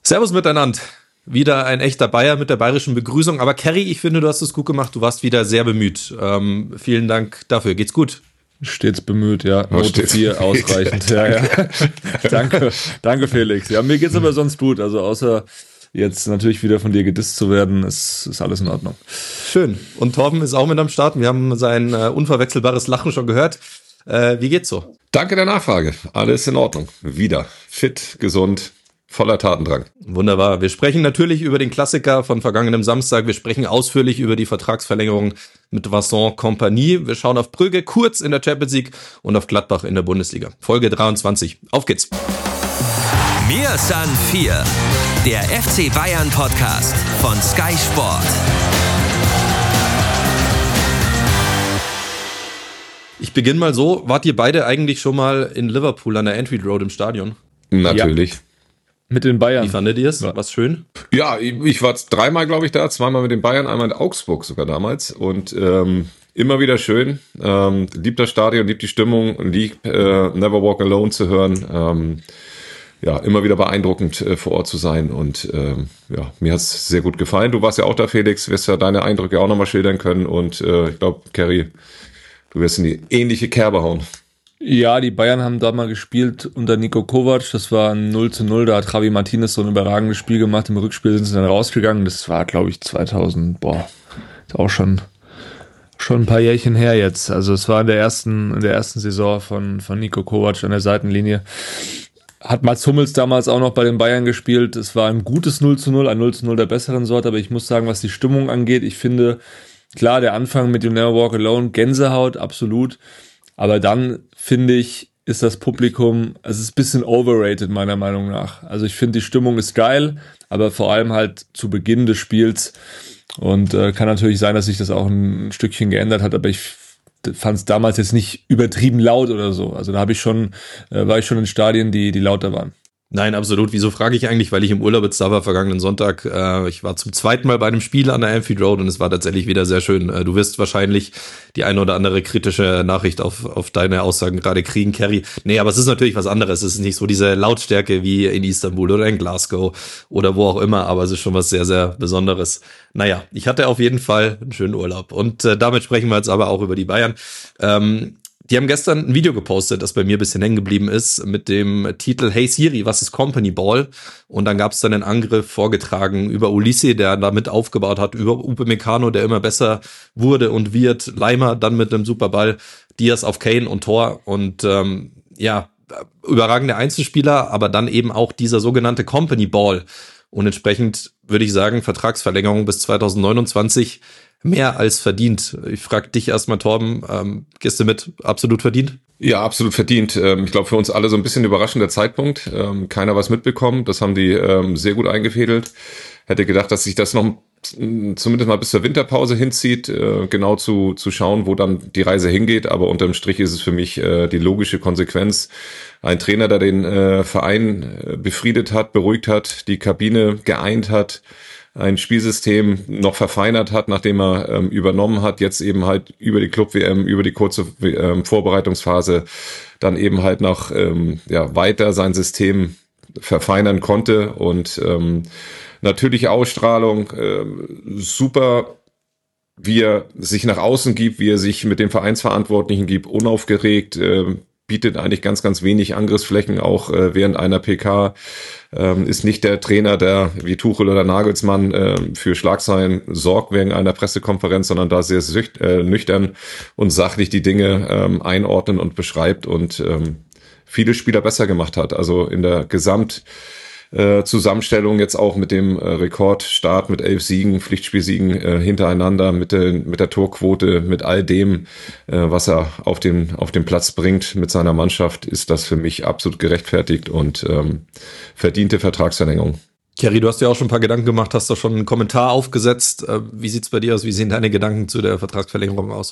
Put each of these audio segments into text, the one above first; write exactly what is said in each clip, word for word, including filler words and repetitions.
Servus miteinander. Wieder ein echter Bayer mit der bayerischen Begrüßung. Aber Kerry, ich finde, du hast es gut gemacht. Du warst wieder sehr bemüht. Ähm, vielen Dank dafür. Geht's gut? Stets bemüht, ja. Note vier, ausreichend. Ja, ja. Danke, danke Felix. Ja, mir geht's aber sonst gut. Also außer jetzt natürlich wieder von dir gedisst zu werden, ist, ist alles in Ordnung. Schön. Und Torben ist auch mit am Start. Wir haben sein äh, unverwechselbares Lachen schon gehört. Äh, wie geht's so? Danke der Nachfrage. Alles in Ordnung. Wieder fit, gesund. Voller Tatendrang. Wunderbar. Wir sprechen natürlich über den Klassiker von vergangenem Samstag. Wir sprechen ausführlich über die Vertragsverlängerung mit Vincent Kompany. Wir schauen auf Brügge kurz in der Champions League und auf Gladbach in der Bundesliga. Folge dreiundzwanzig. Auf geht's. Mir san vier. Der F C Bayern Podcast von Sky Sport. Ich beginne mal so. Wart ihr beide eigentlich schon mal in Liverpool an der Anfield Road im Stadion? Natürlich. Ja. Mit den Bayern. Wie fandet ihr es? War's schön? Ja, ich war dreimal, glaube ich, da. Zweimal mit den Bayern, einmal in Augsburg sogar damals. Und ähm, immer wieder schön. Ähm, liebt das Stadion, liebt die Stimmung, liebt äh, Never Walk Alone zu hören. Ähm, ja, immer wieder beeindruckend äh, vor Ort zu sein. Und ähm, ja, mir hat's sehr gut gefallen. Du warst ja auch da, Felix. Wirst ja deine Eindrücke auch nochmal schildern können. Und äh, ich glaube, Kerry, du wirst in die ähnliche Kerbe hauen. Ja, die Bayern haben da mal gespielt unter Niko Kovac, das war ein null zu null, da hat Javi Martinez so ein überragendes Spiel gemacht, im Rückspiel sind sie dann rausgegangen, das war glaube ich zweitausend, boah, ist auch schon schon ein paar Jährchen her jetzt, also es war in der ersten in der ersten Saison von von Niko Kovac an der Seitenlinie. Hat Mats Hummels damals auch noch bei den Bayern gespielt, es war ein gutes null zu null, ein null zu null der besseren Sorte, aber ich muss sagen, was die Stimmung angeht, ich finde, klar, der Anfang mit You Never Walk Alone, Gänsehaut, absolut. Aber dann, finde ich, ist das Publikum, also es ist ein bisschen overrated, meiner Meinung nach. Also ich finde, die Stimmung ist geil, aber vor allem halt zu Beginn des Spiels. Und äh, kann natürlich sein, dass sich das auch ein Stückchen geändert hat, aber ich fand es damals jetzt nicht übertrieben laut oder so. Also da habe ich schon, äh, war ich schon in Stadien, die, die lauter waren. Nein, absolut. Wieso frage ich eigentlich? Weil ich im Urlaub jetzt da war, vergangenen Sonntag. Äh, ich war zum zweiten Mal bei einem Spiel an der Anfield Road und es war tatsächlich wieder sehr schön. Äh, du wirst wahrscheinlich die eine oder andere kritische Nachricht auf auf deine Aussagen gerade kriegen, Kerry. Nee, aber es ist natürlich was anderes. Es ist nicht so diese Lautstärke wie in Istanbul oder in Glasgow oder wo auch immer, aber es ist schon was sehr, sehr Besonderes. Naja, ich hatte auf jeden Fall einen schönen Urlaub. Und äh, damit sprechen wir jetzt aber auch über die Bayern. Ähm, Die haben gestern ein Video gepostet, das bei mir ein bisschen hängen geblieben ist, mit dem Titel Hey Siri, was ist Company Ball? Und dann gab es dann einen Angriff vorgetragen über Ulisse, der damit aufgebaut hat, über Upamecano, der immer besser wurde und wird, Leimer dann mit einem Superball, Diaz auf Kane und Tor und ähm, ja, überragende Einzelspieler, aber dann eben auch dieser sogenannte Company Ball. Und entsprechend würde ich sagen, Vertragsverlängerung bis zweitausendneunundzwanzig mehr als verdient. Ich frage dich erstmal, Torben, ähm, gehst du mit? Absolut verdient? Ja, absolut verdient. Ähm, ich glaube, für uns alle so ein bisschen überraschender Zeitpunkt. Ähm, keiner was mitbekommen. Das haben die ähm, sehr gut eingefädelt. Hätte gedacht, dass sich das noch zumindest mal bis zur Winterpause hinzieht, äh, genau zu zu schauen, wo dann die Reise hingeht. Aber unterm Strich ist es für mich äh, die logische Konsequenz. Ein Trainer, der den äh, Verein äh, befriedet hat, beruhigt hat, die Kabine geeint hat, ein Spielsystem noch verfeinert hat, nachdem er ähm, übernommen hat, jetzt eben halt über die Club-W M, über die kurze ähm, Vorbereitungsphase dann eben halt noch ähm, ja weiter sein System verfeinern konnte und ähm, natürliche Ausstrahlung, äh, super, wie er sich nach außen gibt, wie er sich mit den Vereinsverantwortlichen gibt, unaufgeregt, äh, bietet eigentlich ganz, ganz wenig Angriffsflächen, auch äh, während einer P K, ähm, ist nicht der Trainer, der wie Tuchel oder Nagelsmann äh, für Schlagzeilen sorgt wegen einer Pressekonferenz, sondern da sehr sücht, äh, nüchtern und sachlich die Dinge ähm, einordnen und beschreibt und ähm, viele Spieler besser gemacht hat. Also in der Gesamt Äh, Zusammenstellung jetzt auch mit dem äh, Rekordstart mit elf Siegen, Pflichtspielsiegen äh, hintereinander, mit, der mit der Torquote, mit all dem, äh, was er auf den, auf den Platz bringt mit seiner Mannschaft, ist das für mich absolut gerechtfertigt und ähm, verdiente Vertragsverlängerung. Kerry, du hast dir auch schon ein paar Gedanken gemacht, hast doch schon einen Kommentar aufgesetzt. Äh, wie sieht's bei dir aus? Wie sehen deine Gedanken zu der Vertragsverlängerung aus?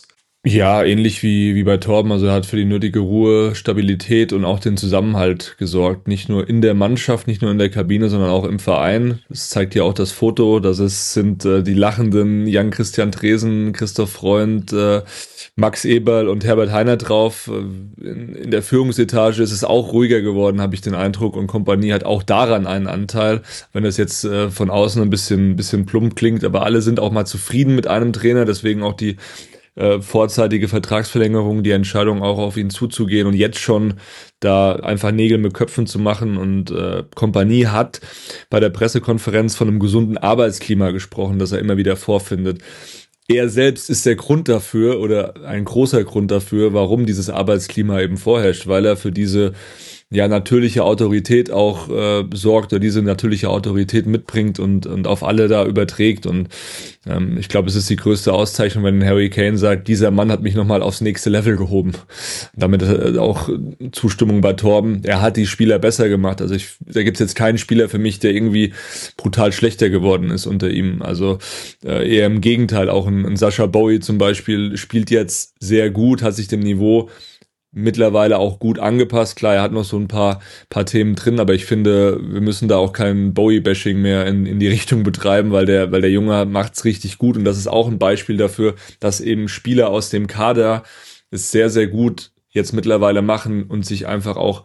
Ja, ähnlich wie, wie bei Torben. Also er hat für die nötige Ruhe, Stabilität und auch den Zusammenhalt gesorgt. Nicht nur in der Mannschaft, nicht nur in der Kabine, sondern auch im Verein. Das zeigt ja auch das Foto. Das ist, sind äh, die lachenden Jan-Christian Tresen, Christoph Freund, äh, Max Eberl und Herbert Heiner drauf. In, in der Führungsetage ist es auch ruhiger geworden, habe ich den Eindruck. Und Kompanie hat auch daran einen Anteil, wenn das jetzt äh, von außen ein bisschen, ein bisschen plump klingt. Aber alle sind auch mal zufrieden mit einem Trainer. Deswegen auch die Äh, vorzeitige Vertragsverlängerung, die Entscheidung auch auf ihn zuzugehen und jetzt schon da einfach Nägel mit Köpfen zu machen. Und äh, Kompanie hat bei der Pressekonferenz von einem gesunden Arbeitsklima gesprochen, das er immer wieder vorfindet. Er selbst ist der Grund dafür oder ein großer Grund dafür, warum dieses Arbeitsklima eben vorherrscht, weil er für diese ja natürliche Autorität auch äh, sorgt oder diese natürliche Autorität mitbringt und und auf alle da überträgt. Und ähm, ich glaube, es ist die größte Auszeichnung, wenn Harry Kane sagt, dieser Mann hat mich nochmal aufs nächste Level gehoben. Damit äh, auch Zustimmung bei Torben. Er hat die Spieler besser gemacht. Also ich, da gibt's jetzt keinen Spieler für mich, der irgendwie brutal schlechter geworden ist unter ihm. Also äh, eher im Gegenteil. Auch ein, ein Sascha Bowie zum Beispiel spielt jetzt sehr gut, hat sich dem Niveau mittlerweile auch gut angepasst. Klar, er hat noch so ein paar paar Themen drin, aber ich finde, wir müssen da auch kein Bowie-Bashing mehr in in die Richtung betreiben, weil der weil der Junge macht's richtig gut und das ist auch ein Beispiel dafür, dass eben Spieler aus dem Kader es sehr, sehr gut jetzt mittlerweile machen und sich einfach auch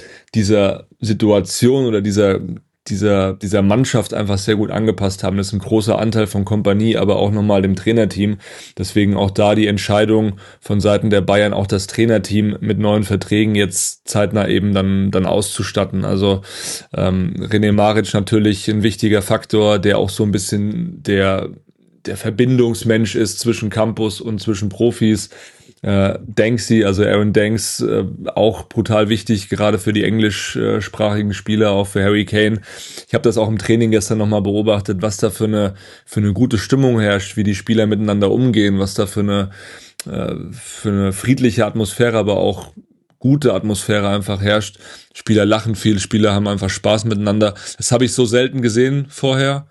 dieser Situation oder dieser dieser dieser Mannschaft einfach sehr gut angepasst haben. Das ist ein großer Anteil von Kompanie, aber auch nochmal dem Trainerteam. Deswegen auch da die Entscheidung von Seiten der Bayern, auch das Trainerteam mit neuen Verträgen jetzt zeitnah eben dann dann auszustatten. Also ähm, René Maric natürlich ein wichtiger Faktor, der auch so ein bisschen der der Verbindungsmensch ist zwischen Campus und zwischen Profis. Äh, Danksy, also Aaron Danks, äh, auch brutal wichtig, gerade für die englischsprachigen Spieler, auch für Harry Kane. Ich habe das auch im Training gestern nochmal beobachtet, was da für eine für eine gute Stimmung herrscht, wie die Spieler miteinander umgehen, was da für eine äh, für eine friedliche Atmosphäre, aber auch gute Atmosphäre einfach herrscht. Spieler lachen viel, Spieler haben einfach Spaß miteinander. Das habe ich so selten gesehen vorher.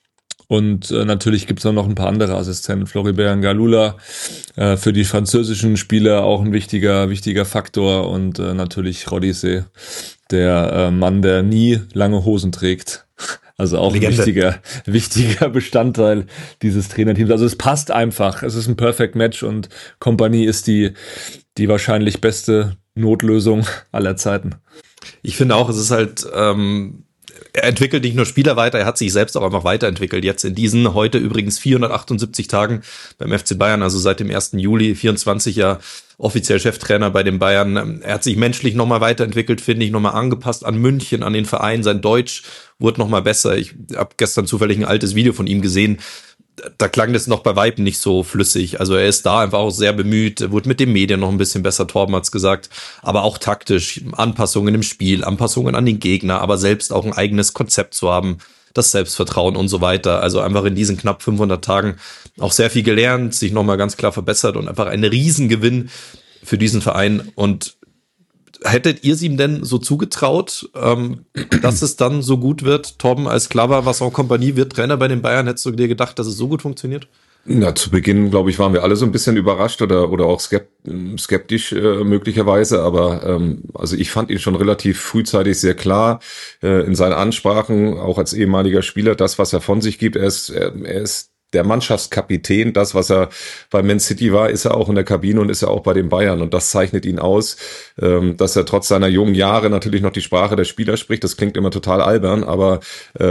Und äh, natürlich gibt's auch noch ein paar andere Assistenten. Floribert Ngalula, äh, für die französischen Spieler auch ein wichtiger wichtiger Faktor. Und äh, natürlich Rodisee, der äh, Mann, der nie lange Hosen trägt. Also auch Legende. ein wichtiger wichtiger Bestandteil dieses Trainerteams. Also es passt einfach. Es ist ein Perfect Match und Kompanie ist die die wahrscheinlich beste Notlösung aller Zeiten. Ich finde auch, es ist halt... Ähm Er entwickelt nicht nur Spieler weiter, er hat sich selbst auch einfach weiterentwickelt. Jetzt in diesen heute übrigens vierhundertachtundsiebzig Tagen beim F C Bayern, also seit dem ersten Juli vierundzwanzig ja offiziell Cheftrainer bei den Bayern. Er hat sich menschlich nochmal weiterentwickelt, finde ich, nochmal angepasst an München, an den Verein. Sein Deutsch wurde nochmal besser. Ich habe gestern zufällig ein altes Video von ihm gesehen. Da klang das noch bei Weitem nicht so flüssig. Also er ist da einfach auch sehr bemüht, wurde mit den Medien noch ein bisschen besser, Torben hat's gesagt, aber auch taktisch, Anpassungen im Spiel, Anpassungen an den Gegner, aber selbst auch ein eigenes Konzept zu haben, das Selbstvertrauen und so weiter. Also einfach in diesen knapp fünfhundert Tagen auch sehr viel gelernt, sich nochmal ganz klar verbessert und einfach ein Riesengewinn für diesen Verein. Und hättet ihr es ihm denn so zugetraut, ähm, dass es dann so gut wird? Torben, als klar war, was auch Kompanie wird Trainer bei den Bayern, hättest du dir gedacht, dass es so gut funktioniert? Na, zu Beginn, glaube ich, waren wir alle so ein bisschen überrascht oder oder auch skeptisch äh, möglicherweise, aber ähm, also ich fand ihn schon relativ frühzeitig sehr klar äh, in seinen Ansprachen, auch als ehemaliger Spieler, das, was er von sich gibt. Er ist, er, er ist der Mannschaftskapitän, das, was er bei Man City war, ist er auch in der Kabine und ist er auch bei den Bayern. Und das zeichnet ihn aus, dass er trotz seiner jungen Jahre natürlich noch die Sprache der Spieler spricht. Das klingt immer total albern, aber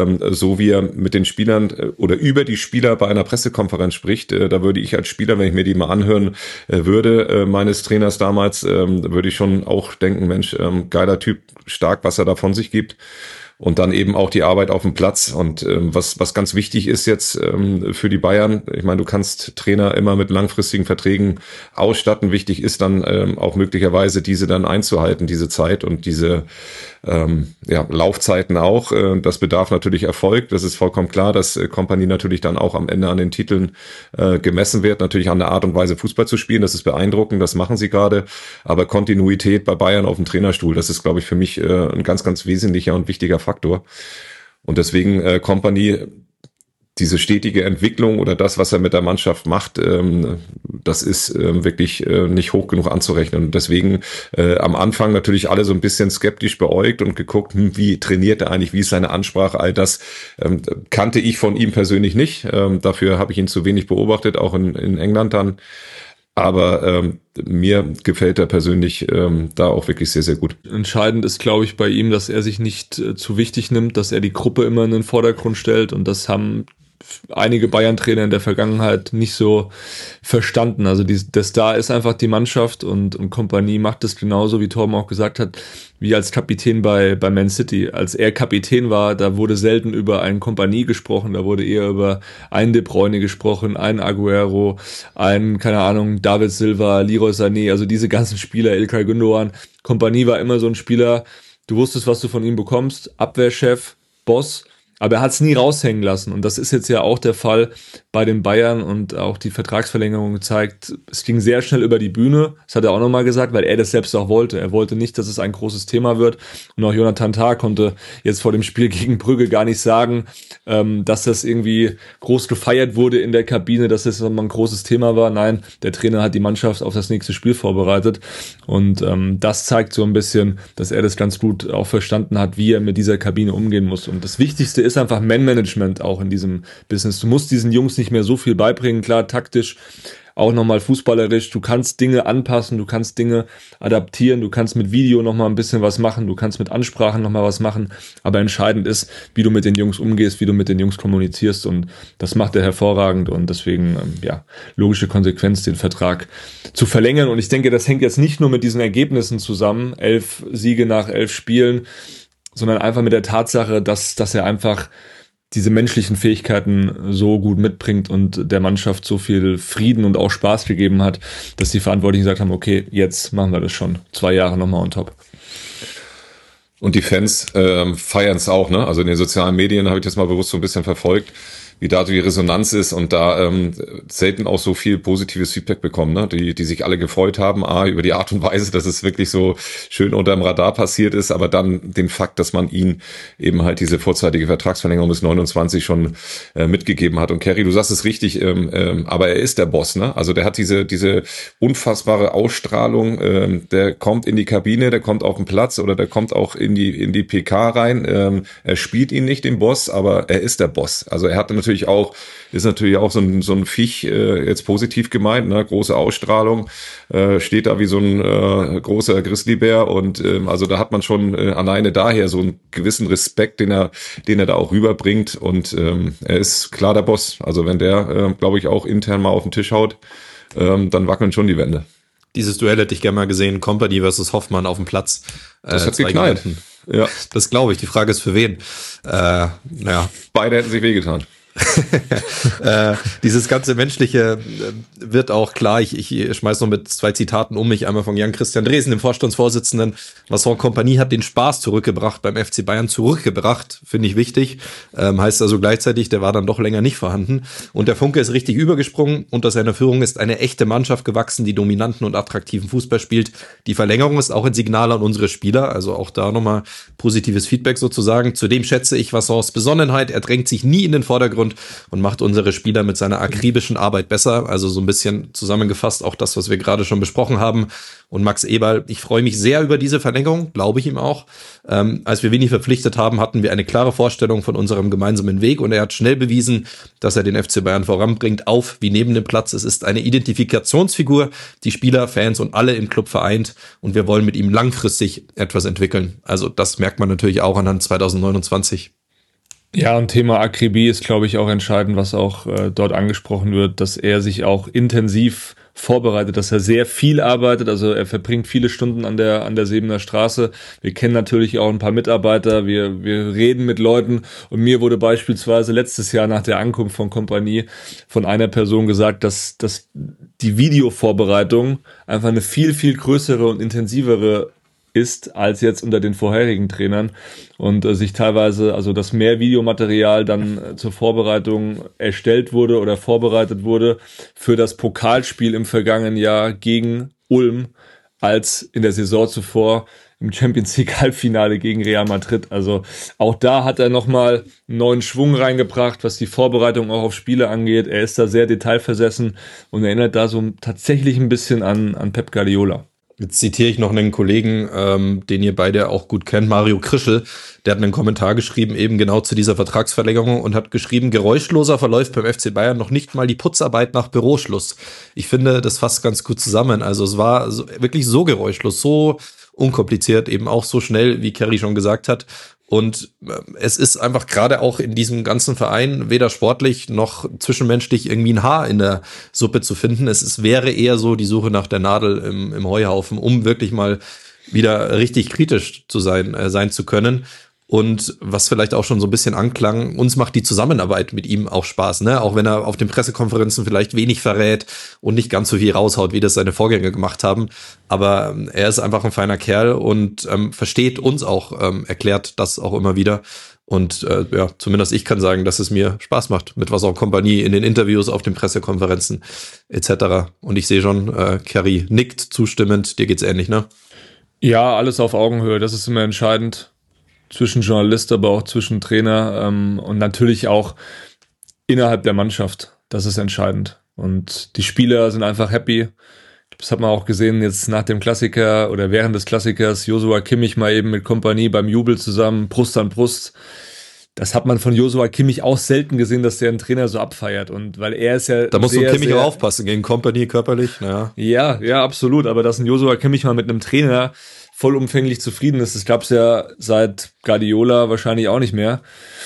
so wie er mit den Spielern oder über die Spieler bei einer Pressekonferenz spricht, da würde ich als Spieler, wenn ich mir die mal anhören würde, meines Trainers damals, würde ich schon auch denken, Mensch, geiler Typ, stark, was er da von sich gibt. Und dann eben auch die Arbeit auf dem Platz. Und ähm, was was ganz wichtig ist jetzt ähm, für die Bayern, ich meine, du kannst Trainer immer mit langfristigen Verträgen ausstatten. Wichtig ist dann ähm, auch möglicherweise diese dann einzuhalten, diese Zeit und diese ähm, ja, Laufzeiten auch. Äh, das bedarf natürlich Erfolg. Das ist vollkommen klar, dass äh, Kompanie natürlich dann auch am Ende an den Titeln äh, gemessen wird. Natürlich an der Art und Weise Fußball zu spielen. Das ist beeindruckend, das machen sie gerade. Aber Kontinuität bei Bayern auf dem Trainerstuhl, das ist, glaube ich, für mich äh, ein ganz, ganz wesentlicher und wichtiger Faktor. Und deswegen äh, Kompanie, diese stetige Entwicklung oder das, was er mit der Mannschaft macht, ähm, das ist ähm, wirklich äh, nicht hoch genug anzurechnen. Und deswegen äh, am Anfang natürlich alle so ein bisschen skeptisch beäugt und geguckt, hm, wie trainiert er eigentlich, wie ist seine Ansprache, all das ähm, kannte ich von ihm persönlich nicht. Ähm, dafür habe ich ihn zu wenig beobachtet, auch in, in England dann. Aber ähm, mir gefällt er persönlich ähm, da auch wirklich sehr, sehr gut. Entscheidend ist, glaube ich, bei ihm, dass er sich nicht äh, zu wichtig nimmt, dass er die Gruppe immer in den Vordergrund stellt. Und das haben einige Bayern-Trainer in der Vergangenheit nicht so verstanden. Also die, der Star ist einfach die Mannschaft und, und Kompanie macht es genauso, wie Torben auch gesagt hat, wie als Kapitän bei, bei Man City. Als er Kapitän war, da wurde selten über einen Kompanie gesprochen, da wurde eher über einen De Bruyne gesprochen, einen Aguero, einen, keine Ahnung, David Silva, Leroy Sané, also diese ganzen Spieler, İlkay Gündoğan. Kompanie war immer so ein Spieler, du wusstest, was du von ihm bekommst, Abwehrchef, Boss, aber er hat es nie raushängen lassen und das ist jetzt ja auch der Fall bei den Bayern und auch die Vertragsverlängerung gezeigt, es ging sehr schnell über die Bühne, das hat er auch nochmal gesagt, weil er das selbst auch wollte. Er wollte nicht, dass es ein großes Thema wird und auch Jonathan Tah konnte jetzt vor dem Spiel gegen Brügge gar nicht sagen, ähm, dass das irgendwie groß gefeiert wurde in der Kabine, dass das nochmal ein großes Thema war. Nein, der Trainer hat die Mannschaft auf das nächste Spiel vorbereitet und ähm, das zeigt so ein bisschen, dass er das ganz gut auch verstanden hat, wie er mit dieser Kabine umgehen muss. Und das Wichtigste ist einfach Man-Management auch in diesem Business. Du musst diesen Jungs nicht mehr so viel beibringen, klar, taktisch, auch nochmal fußballerisch, du kannst Dinge anpassen, du kannst Dinge adaptieren, du kannst mit Video nochmal ein bisschen was machen, du kannst mit Ansprachen nochmal was machen, aber entscheidend ist, wie du mit den Jungs umgehst, wie du mit den Jungs kommunizierst und das macht er hervorragend und deswegen, ja, logische Konsequenz, den Vertrag zu verlängern und ich denke, das hängt jetzt nicht nur mit diesen Ergebnissen zusammen, elf Siege nach elf Spielen, sondern einfach mit der Tatsache, dass, dass er einfach diese menschlichen Fähigkeiten so gut mitbringt und der Mannschaft so viel Frieden und auch Spaß gegeben hat, dass die Verantwortlichen gesagt haben, okay, jetzt machen wir das schon. Zwei Jahre nochmal on top. Und die Fans ähm, feiern es auch, ne? Also in den sozialen Medien habe ich das mal bewusst so ein bisschen verfolgt, wie da die Resonanz ist und da ähm, selten auch so viel positives Feedback bekommen, ne? Die, die sich alle gefreut haben, A, über die Art und Weise, dass es wirklich so schön unter dem Radar passiert ist, aber dann den Fakt, dass man ihn eben halt diese vorzeitige Vertragsverlängerung bis neunundzwanzig schon äh, mitgegeben hat. Und Kerry, du sagst es richtig, ähm, ähm, aber er ist der Boss, ne? Also der hat diese diese unfassbare Ausstrahlung, ähm, der kommt in die Kabine, der kommt auf den Platz oder der kommt auch in die in die P K rein. Ähm, er spielt ihn nicht, den Boss, aber er ist der Boss. Also er hat natürlich auch, ist natürlich auch so ein, so ein Viech, äh, jetzt positiv gemeint, ne, große Ausstrahlung, äh, steht da wie so ein äh, großer Grizzlybär und ähm, also da hat man schon äh, alleine daher so einen gewissen Respekt, den er, den er da auch rüberbringt und ähm, er ist klar der Boss. Also wenn der, äh, glaube ich, auch intern mal auf den Tisch haut, ähm, dann wackeln schon die Wände. Dieses Duell hätte ich gerne mal gesehen, Kompany versus Hoffmann auf dem Platz. Das äh, hat geknallt. Ja. Das glaube ich. Die Frage ist für wen. Äh, naja. Beide hätten sich wehgetan. äh, dieses ganze Menschliche äh, wird auch klar, ich, ich schmeiß noch mit zwei Zitaten um mich, einmal von Jan-Christian Dresen, dem Vorstandsvorsitzenden. Vincent Kompany hat den Spaß zurückgebracht beim F C Bayern, zurückgebracht, finde ich wichtig, ähm, heißt also gleichzeitig, der war dann doch länger nicht vorhanden und der Funke ist richtig übergesprungen, unter seiner Führung ist eine echte Mannschaft gewachsen, die dominanten und attraktiven Fußball spielt. Die Verlängerung ist auch ein Signal an unsere Spieler, also auch da nochmal positives Feedback sozusagen. Zudem schätze ich Vincents Besonnenheit, er drängt sich nie in den Vordergrund und macht unsere Spieler mit seiner akribischen Arbeit besser. Also so ein bisschen zusammengefasst auch das, was wir gerade schon besprochen haben. Und Max Eberl, ich freue mich sehr über diese Verlängerung, glaube ich ihm auch. Ähm, als wir Winnie verpflichtet haben, hatten wir eine klare Vorstellung von unserem gemeinsamen Weg und er hat schnell bewiesen, dass er den F C Bayern voranbringt, auf wie neben dem Platz. Es ist eine Identifikationsfigur, die Spieler, Fans und alle im Club vereint und wir wollen mit ihm langfristig etwas entwickeln. Also das merkt man natürlich auch anhand zwanzig neunundzwanzig. Ja, und Thema Akribie ist, glaube ich, auch entscheidend, was auch äh, dort angesprochen wird, dass er sich auch intensiv vorbereitet, dass er sehr viel arbeitet, also er verbringt viele Stunden an der an der Sebener Straße. Wir kennen natürlich auch ein paar Mitarbeiter, wir wir reden mit Leuten und mir wurde beispielsweise letztes Jahr nach der Ankunft von Kompanie von einer Person gesagt, dass dass die Videovorbereitung einfach eine viel, viel größere und intensivere ist als jetzt unter den vorherigen Trainern und äh, sich teilweise, also dass mehr Videomaterial dann äh, zur Vorbereitung erstellt wurde oder vorbereitet wurde für das Pokalspiel im vergangenen Jahr gegen Ulm als in der Saison zuvor im Champions League Halbfinale gegen Real Madrid. Also auch da hat er nochmal einen neuen Schwung reingebracht, was die Vorbereitung auch auf Spiele angeht. Er ist da sehr detailversessen und erinnert da so tatsächlich ein bisschen an, an Pep Guardiola. Jetzt zitiere ich noch einen Kollegen, ähm, den ihr beide auch gut kennt, Mario Krischel. Der hat einen Kommentar geschrieben, eben genau zu dieser Vertragsverlängerung und hat geschrieben, geräuschloser verläuft beim F C Bayern noch nicht mal die Putzarbeit nach Büroschluss. Ich finde, das fasst ganz gut zusammen. Also es war so, wirklich so geräuschlos, so unkompliziert, eben auch so schnell, wie Kerry schon gesagt hat. Und es ist einfach gerade auch in diesem ganzen Verein weder sportlich noch zwischenmenschlich irgendwie ein Haar in der Suppe zu finden. Es ist, wäre eher so die Suche nach der Nadel im, im Heuhaufen, um wirklich mal wieder richtig kritisch zu sein, äh, sein zu können. Und was vielleicht auch schon so ein bisschen anklang, uns macht die Zusammenarbeit mit ihm auch Spaß, ne? Auch wenn er auf den Pressekonferenzen vielleicht wenig verrät und nicht ganz so viel raushaut, wie das seine Vorgänger gemacht haben. Aber er ist einfach ein feiner Kerl und ähm, versteht uns auch, ähm, erklärt das auch immer wieder. Und äh, ja, zumindest ich kann sagen, dass es mir Spaß macht, mit was auch Kompanie in den Interviews, auf den Pressekonferenzen et cetera. Und ich sehe schon, äh, Kerry nickt zustimmend, dir geht's ähnlich, ne? Ja, alles auf Augenhöhe, das ist immer entscheidend. Zwischen Journalist, aber auch zwischen Trainer ähm, und natürlich auch innerhalb der Mannschaft. Das ist entscheidend. Und die Spieler sind einfach happy. Das hat man auch gesehen jetzt nach dem Klassiker oder während des Klassikers. Joshua Kimmich mal eben mit Kompanie beim Jubel zusammen, Brust an Brust. Das hat man von Joshua Kimmich auch selten gesehen, dass der einen Trainer so abfeiert. Und weil er ist ja. Da muss sehr, so Kimmich sehr, auch aufpassen gegen Kompanie körperlich. Naja. Ja, ja, absolut. Aber dass ein Joshua Kimmich mal mit einem Trainer vollumfänglich zufrieden ist, das gab es ja seit Guardiola wahrscheinlich auch nicht mehr.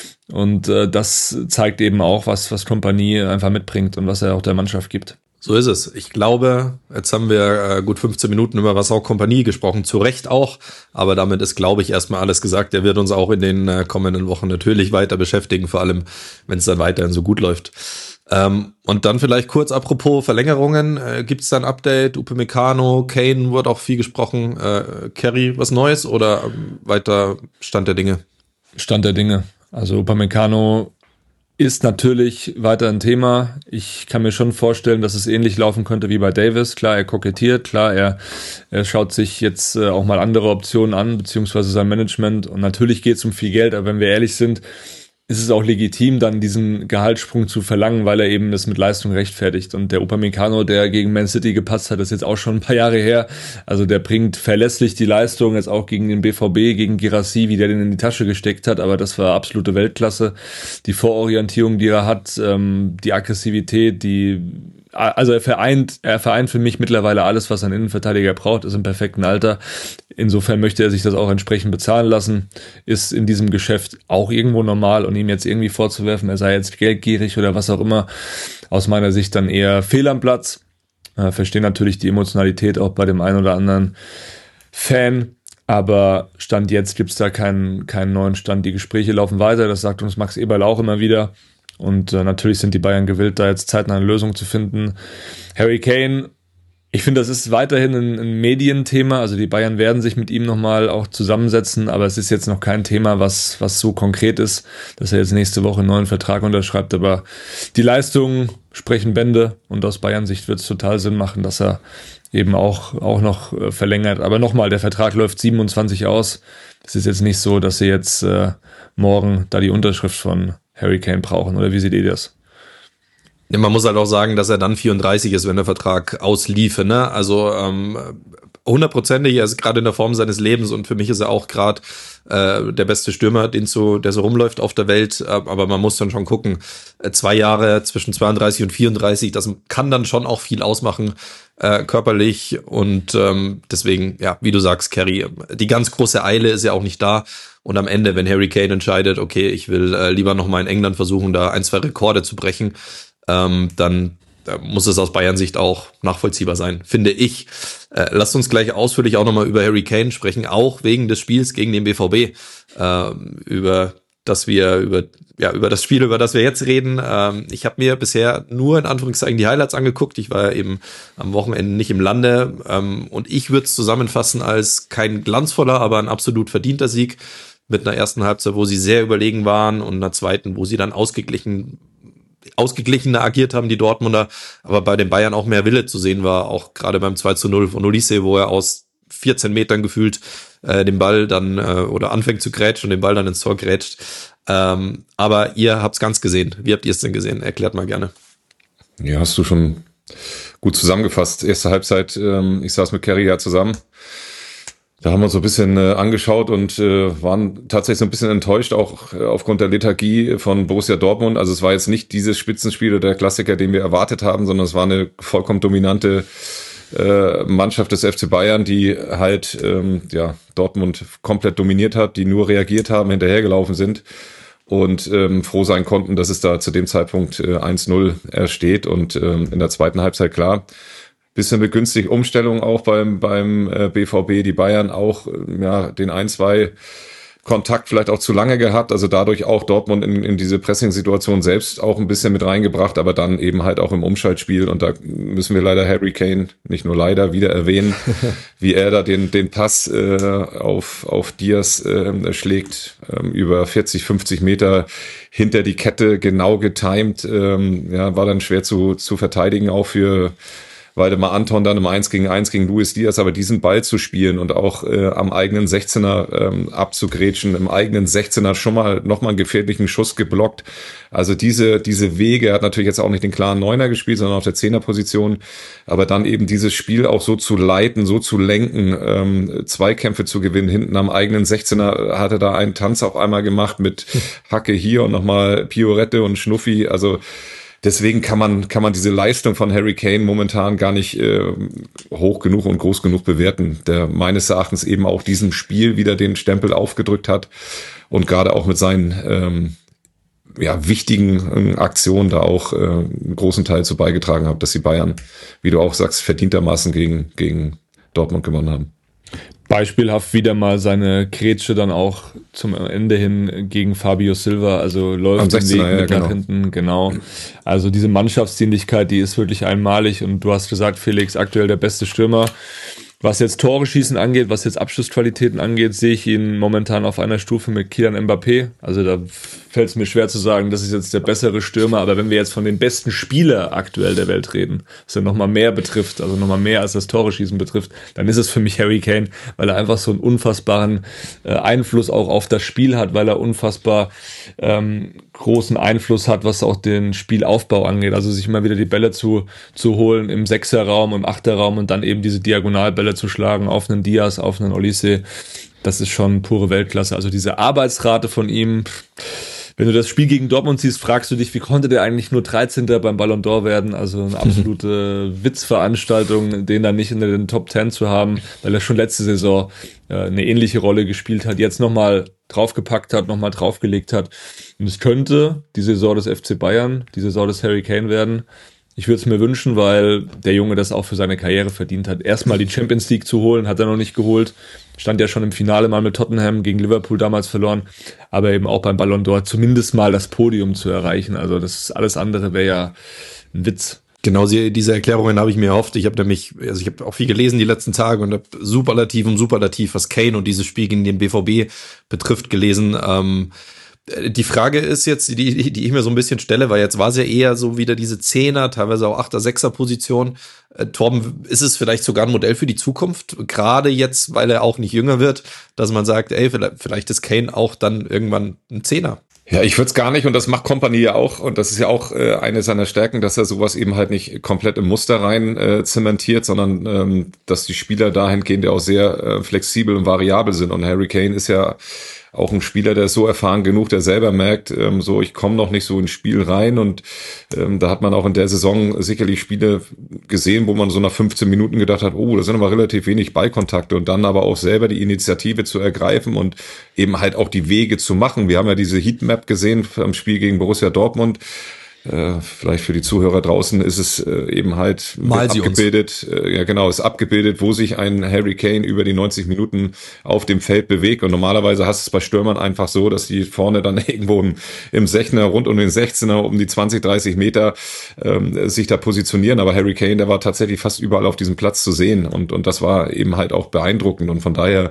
Und äh, das zeigt eben auch, was was Kompanie einfach mitbringt und was er auch der Mannschaft gibt. So ist es. Ich glaube, jetzt haben wir äh, gut fünfzehn Minuten über was auch Kompanie gesprochen, zu Recht auch, aber damit ist, glaube ich, erstmal alles gesagt. Der wird uns auch in den äh, kommenden Wochen natürlich weiter beschäftigen, vor allem, wenn es dann weiterhin so gut läuft. Ähm, und dann vielleicht kurz apropos Verlängerungen, äh, gibt es da ein Update? Upamecano, Kane, wurde auch viel gesprochen. Äh, Kerry, was Neues oder ähm, weiter Stand der Dinge? Stand der Dinge. Also Upamecano ist natürlich weiter ein Thema. Ich kann mir schon vorstellen, dass es ähnlich laufen könnte wie bei Davis. Klar, er kokettiert, klar, er, er schaut sich jetzt äh, auch mal andere Optionen an, beziehungsweise sein Management. Und natürlich geht es um viel Geld, aber wenn wir ehrlich sind, ist es auch legitim, dann diesen Gehaltssprung zu verlangen, weil er eben das mit Leistung rechtfertigt. Und der Upamecano, der gegen Man City gepasst hat, ist jetzt auch schon ein paar Jahre her. Also der bringt verlässlich die Leistung, jetzt auch gegen den B V B, gegen Guirassy, wie der den in die Tasche gesteckt hat. Aber das war absolute Weltklasse. Die Vororientierung, die er hat, die Aggressivität, die... Also er vereint, er vereint für mich mittlerweile alles, was ein Innenverteidiger braucht, ist im perfekten Alter. Insofern möchte er sich das auch entsprechend bezahlen lassen, ist in diesem Geschäft auch irgendwo normal und ihm jetzt irgendwie vorzuwerfen, er sei jetzt geldgierig oder was auch immer, aus meiner Sicht dann eher fehl am Platz. Äh, verstehe natürlich die Emotionalität auch bei dem einen oder anderen Fan, aber Stand jetzt gibt's da keinen, keinen neuen Stand. Die Gespräche laufen weiter, das sagt uns Max Eberl auch immer wieder. Und äh, natürlich sind die Bayern gewillt, da jetzt zeitnah eine Lösung zu finden. Harry Kane, ich finde, das ist weiterhin ein, ein Medienthema. Also die Bayern werden sich mit ihm nochmal auch zusammensetzen, aber es ist jetzt noch kein Thema, was was so konkret ist, dass er jetzt nächste Woche einen neuen Vertrag unterschreibt. Aber die Leistungen sprechen Bände und aus Bayern-Sicht wird es total Sinn machen, dass er eben auch, auch noch äh, verlängert. Aber nochmal, der Vertrag läuft siebenundzwanzig aus. Es ist jetzt nicht so, dass sie jetzt äh, morgen da die Unterschrift von Harry Kane brauchen, oder wie seht ihr das? Ja, man muss halt auch sagen, dass er dann vierunddreißig ist, wenn der Vertrag ausliefe, ne? Also ähm, hundertprozentig, er ist gerade in der Form seines Lebens und für mich ist er auch gerade äh, der beste Stürmer, den so, der so rumläuft auf der Welt, äh, aber man muss dann schon gucken, äh, zwei Jahre zwischen zweiunddreißig und vierunddreißig, das kann dann schon auch viel ausmachen, äh, körperlich und ähm, deswegen, ja, wie du sagst, Kerry, die ganz große Eile ist ja auch nicht da. Und am Ende, wenn Harry Kane entscheidet, okay, ich will äh, lieber nochmal in England versuchen, da ein, zwei Rekorde zu brechen, ähm, dann äh, muss es aus Bayern-Sicht auch nachvollziehbar sein, finde ich. Äh, lasst uns gleich ausführlich auch nochmal über Harry Kane sprechen, auch wegen des Spiels gegen den B V B, äh, über das wir, über ja über das Spiel, über das wir jetzt reden. Ähm, ich habe mir bisher nur in Anführungszeichen die Highlights angeguckt. Ich war ja eben am Wochenende nicht im Lande ähm, und ich würde es zusammenfassen als kein glanzvoller, aber ein absolut verdienter Sieg. Mit einer ersten Halbzeit, wo sie sehr überlegen waren und einer zweiten, wo sie dann ausgeglichen, ausgeglichener agiert haben, die Dortmunder, aber bei den Bayern auch mehr Wille zu sehen war, auch gerade beim zwei zu null von Olise, wo er aus vierzehn Metern gefühlt äh, den Ball dann äh, oder anfängt zu grätschen und den Ball dann ins Tor grätscht. Ähm, aber ihr habt's ganz gesehen. Wie habt ihr es denn gesehen? Erklärt mal gerne. Ja, hast du schon gut zusammengefasst. Erste Halbzeit, ähm, ich saß mit Kerry ja zusammen. Da haben wir uns so ein bisschen äh, angeschaut und äh, waren tatsächlich so ein bisschen enttäuscht, auch äh, aufgrund der Lethargie von Borussia Dortmund. Also es war jetzt nicht dieses Spitzenspiel oder der Klassiker, den wir erwartet haben, sondern es war eine vollkommen dominante äh, Mannschaft des F C Bayern, die halt ähm, ja Dortmund komplett dominiert hat, die nur reagiert haben, hinterhergelaufen sind und ähm, froh sein konnten, dass es da zu dem Zeitpunkt äh, eins null steht. Und ähm, in der zweiten Halbzeit, klar, bisschen begünstigt Umstellung auch beim beim äh, B V B, die Bayern auch äh, ja den ein, zwei Kontakt vielleicht auch zu lange gehabt, also dadurch auch Dortmund in, in diese Pressing-Situation selbst auch ein bisschen mit reingebracht, aber dann eben halt auch im Umschaltspiel, und da müssen wir leider Harry Kane nicht nur leider wieder erwähnen, wie er da den den Pass äh, auf auf Diaz äh, schlägt, äh, über vierzig, fünfzig Meter hinter die Kette, genau getimed, äh, ja, war dann schwer zu zu verteidigen, auch für Waldemar Anton dann im eins gegen eins gegen Luis Diaz, aber diesen Ball zu spielen und auch äh, am eigenen sechzehner ähm, abzugrätschen, im eigenen sechzehner schon mal nochmal einen gefährlichen Schuss geblockt. Also diese diese Wege, er hat natürlich jetzt auch nicht den klaren Neuner gespielt, sondern auf der Zehnerposition, aber dann eben dieses Spiel auch so zu leiten, so zu lenken, ähm, Zweikämpfe zu gewinnen, hinten am eigenen sechzehner hat er da einen Tanz auf einmal gemacht mit Hacke hier und nochmal Piorette und Schnuffi, also deswegen kann man kann man diese Leistung von Harry Kane momentan gar nicht äh, hoch genug und groß genug bewerten, der meines Erachtens eben auch diesem Spiel wieder den Stempel aufgedrückt hat und gerade auch mit seinen ähm, ja wichtigen äh, Aktionen da auch äh, einen großen Teil zu beigetragen hat, dass die Bayern, wie du auch sagst, verdientermaßen gegen gegen Dortmund gewonnen haben. Beispielhaft wieder mal seine Grätsche dann auch zum Ende hin gegen Fabio Silva, also läuft den Weg ja, mit genau. nach hinten, genau. Also diese Mannschaftsdienlichkeit, die ist wirklich einmalig, und du hast gesagt, Felix, aktuell der beste Stürmer. Was jetzt Tore schießen angeht, was jetzt Abschlussqualitäten angeht, sehe ich ihn momentan auf einer Stufe mit Kylian Mbappé. Also da fällt es mir schwer zu sagen, das ist jetzt der bessere Stürmer, aber wenn wir jetzt von den besten Spieler aktuell der Welt reden, was ja nochmal mehr betrifft, also nochmal mehr als das Tore schießen betrifft, dann ist es für mich Harry Kane, weil er einfach so einen unfassbaren äh, Einfluss auch auf das Spiel hat, weil er unfassbar ähm, großen Einfluss hat, was auch den Spielaufbau angeht. Also sich immer wieder die Bälle zu zu holen im Sechserraum, im Achterraum und dann eben diese Diagonalbälle zu schlagen auf einen Diaz, auf einen Olise. Das ist schon pure Weltklasse. Also diese Arbeitsrate von ihm, wenn du das Spiel gegen Dortmund siehst, fragst du dich, wie konnte der eigentlich nur dreizehnter beim Ballon d'Or werden? Also eine absolute Witzveranstaltung, den dann nicht in den Top Ten zu haben, weil er schon letzte Saison äh, eine ähnliche Rolle gespielt hat, jetzt nochmal draufgepackt hat, nochmal draufgelegt hat. Und es könnte die Saison des F C Bayern, die Saison des Harry Kane werden. Ich würde es mir wünschen, weil der Junge das auch für seine Karriere verdient hat. Erstmal die Champions League zu holen, hat er noch nicht geholt. Stand ja schon im Finale mal mit Tottenham gegen Liverpool damals verloren. Aber eben auch beim Ballon d'Or zumindest mal das Podium zu erreichen. Also das alles andere wäre ja ein Witz. Genau, diese Erklärungen habe ich mir erhofft. Ich habe nämlich, also ich habe auch viel gelesen die letzten Tage und habe Superlativ um Superlativ, was Kane und dieses Spiel gegen den B V B betrifft, gelesen. Ähm, Die Frage ist jetzt, die, die ich mir so ein bisschen stelle, weil jetzt war es ja eher so wieder diese Zehner, teilweise auch Achter, Sechser Position. Äh, Torben, ist es vielleicht sogar ein Modell für die Zukunft? Gerade jetzt, weil er auch nicht jünger wird, dass man sagt, ey, vielleicht, vielleicht ist Kane auch dann irgendwann ein Zehner. Ja, ich würde es gar nicht, und das macht Kompanie ja auch, und das ist ja auch äh, eine seiner Stärken, dass er sowas eben halt nicht komplett im Muster rein äh, zementiert, sondern ähm, dass die Spieler dahingehend ja auch sehr äh, flexibel und variabel sind. Und Harry Kane ist ja auch ein Spieler, der ist so erfahren genug, der selber merkt, ähm, so ich komme noch nicht so ins Spiel rein, und ähm, da hat man auch in der Saison sicherlich Spiele gesehen, wo man so nach fünfzehn Minuten gedacht hat, oh, das sind aber relativ wenig Ballkontakte, und dann aber auch selber die Initiative zu ergreifen und eben halt auch die Wege zu machen. Wir haben ja diese Heatmap gesehen am Spiel gegen Borussia Dortmund. Äh, vielleicht für die Zuhörer draußen ist es äh, eben halt Mal sie abgebildet, äh, ja genau, ist abgebildet, wo sich ein Harry Kane über die neunzig Minuten auf dem Feld bewegt, und normalerweise hast du es bei Stürmern einfach so, dass die vorne dann irgendwo im, im Sechzehner, rund um den Sechzehner, um die zwanzig, dreißig Meter ähm, sich da positionieren, aber Harry Kane, der war tatsächlich fast überall auf diesem Platz zu sehen, und und das war eben halt auch beeindruckend, und von daher